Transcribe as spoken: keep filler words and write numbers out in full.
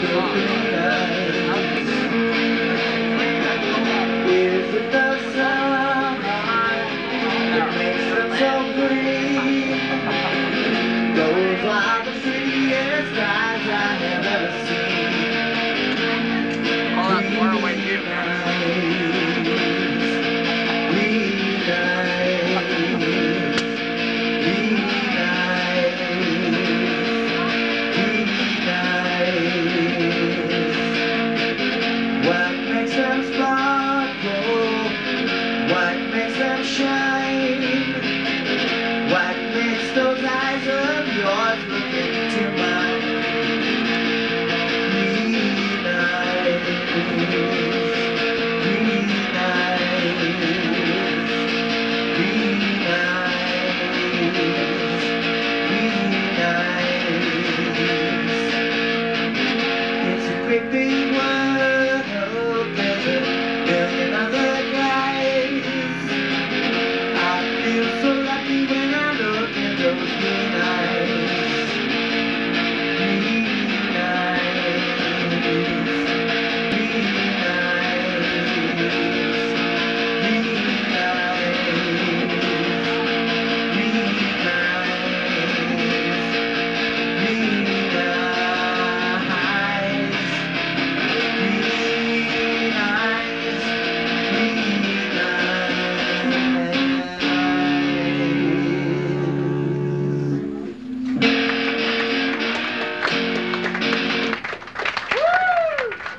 Is it the sun that makes them so green? Those are the prettiest eyes I have ever seen. Oh, that's far away too, Green eyes, green eyes, green eyes. What makes them sparkle? What makes them shine? What makes those eyes of yours look into mine? Green eyes, green eyes, green eyes, green eyes. It's a great big world, there's a million other guys. I feel so lucky when I look in those green eyes. Green eyes, green eyes, green